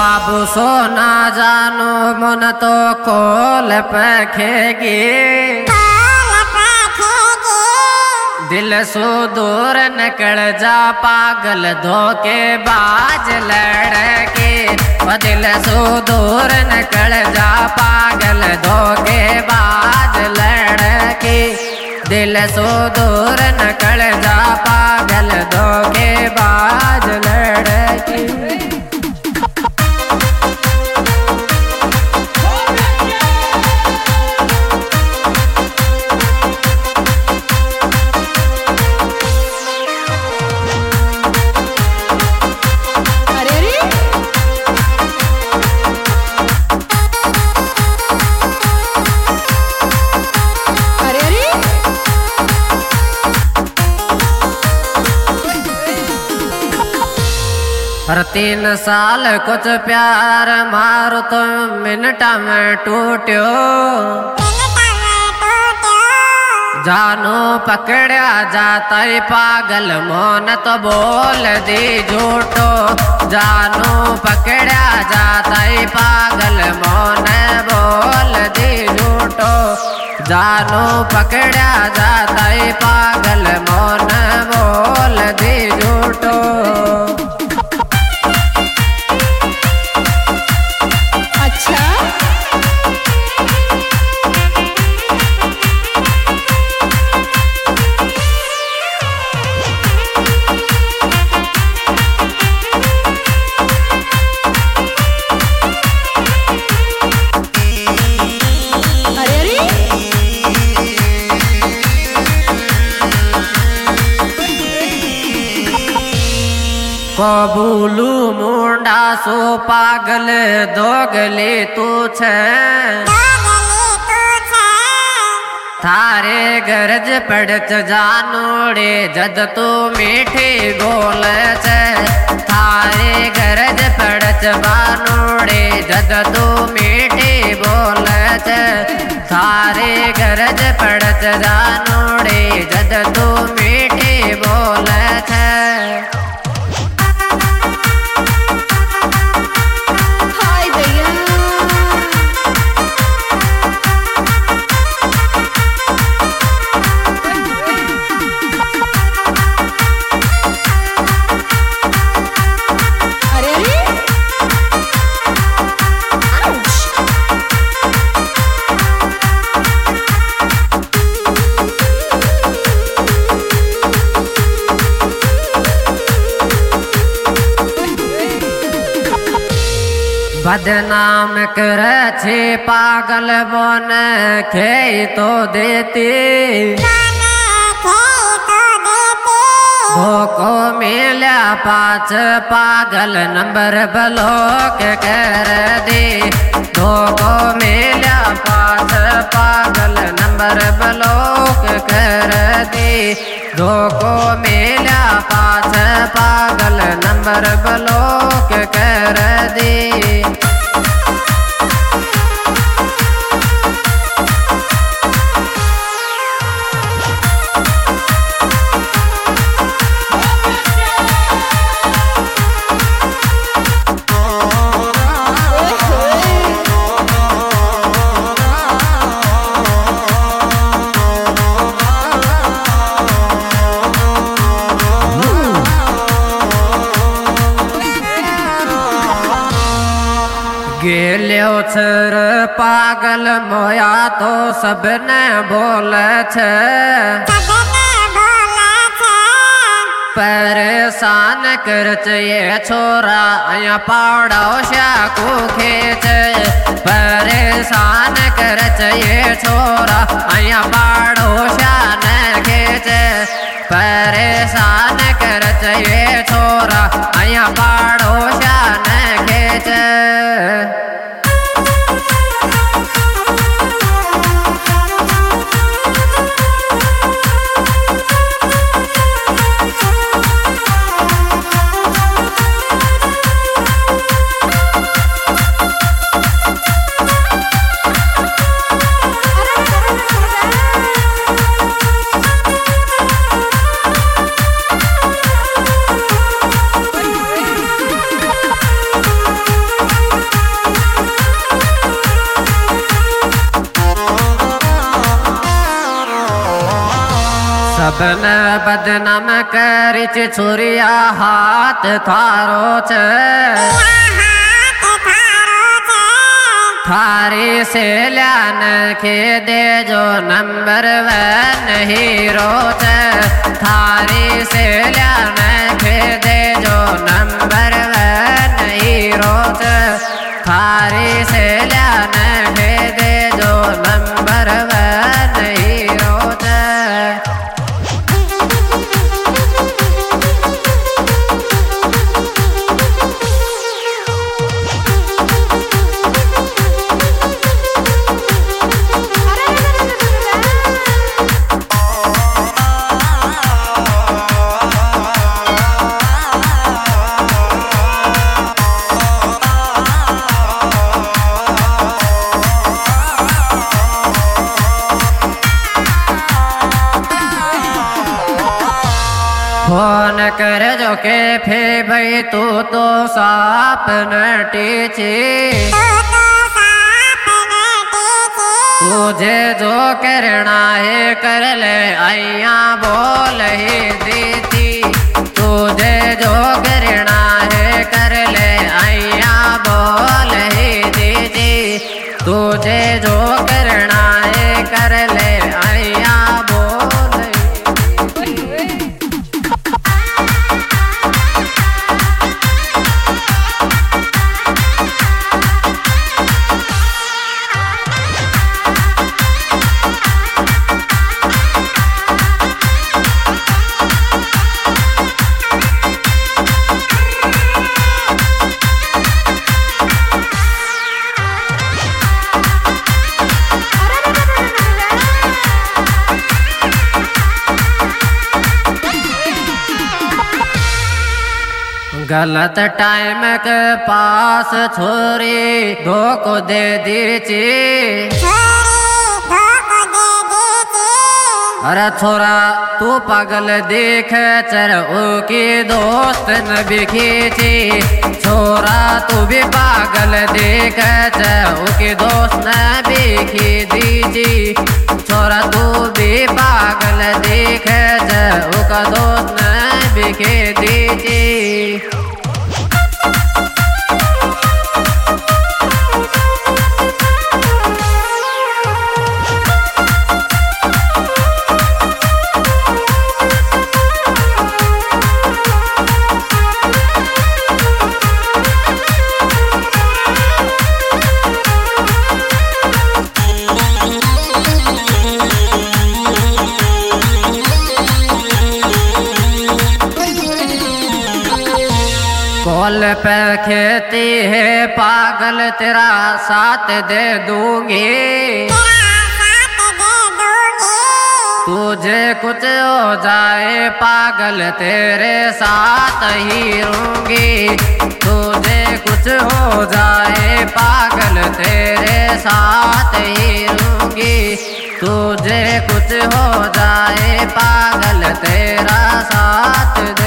बाबू सोना जानो मन तो खोल पखेगी, दिल सो दूर निकल जा पागल धोखेबाज लड़के, दिल सो दूर निकल जा पागल धोखेबाज लड़के, दिल सो दूर निकल जा पागल धोखेबाज लड़के। हर 3 साल कुछ प्यार मारो तो मिनट में टूट्यो, जानो पकड़ा जाता है पागल मोन तो बोल दी झूठो, जानो पकड़ा जाता है पागल मोन बोल दी झूठो, जानो पकड़ा जाता है पागल मोन बोल दी झूठो। कबूलू मुंडा सो पागल दोगले तू छे, थारे गरज पड़त जानोड़े जद तू मीठी बोल छे, थारे गरज पड़त बानोड़े जद तू मीठी बोल छे, थारे गरज पड़त जानोड़े जद तू मीठी बोल छे। बदनाम कर छे पागल बन खे तो देती, धोखो मिला 5 पागल नंबर ब्लॉक कर दे, धोखो मिला 5 पागल नंबर ब्लॉक कर दे, धोखो मिला 5 पागल नंबर ब्लॉक कर दे। गेल्यो छर पागल मोया तो सबने बोल छे, परेशान कर ये छोरा अया पड़ोसिया को खेच, परेशान कर ये छोरा अया पड़ोसिया न खेच, परेशान कर ये छोरा अया पड़ोसिया न खेच। तने बदनाम करिच छुरिया हाथ थारो छे थारी से ल्यान के दे जो नंबर 1 हीरो छे थारी से ल्यान के दे जो नंबर 1 हीरो छे थारी से ल्यान के दे जो नंबर 1 हीरो छे। फोन कर जो के फे भाई तू तो साप नटी छी तुझे जो करना है कर ले आइया बोल ही दी तुझे जो करना है कर ले आइया बोल ही दी तुझे जो करना है कर ले आइया बोल ही गलत टाइम के पास छोरी धोखो दे दी ची अरे छोरा तू पागल देख चर की दोस्त न बिखी छी छोरा तू भी पागल देख चर की दोस्त न बिखी दीजी छोरा तू भी पागल देख चर का दोस्त न बिखी दीजी। कॉल पे खेती है पागल तेरा साथ दे दूंगी तुझे कुछ हो जाए पागल तेरे साथ ही रहूंगी तुझे कुछ हो जाए पागल तेरे साथ ही रहूंगी तुझे कुछ हो जाए पागल तेरा साथ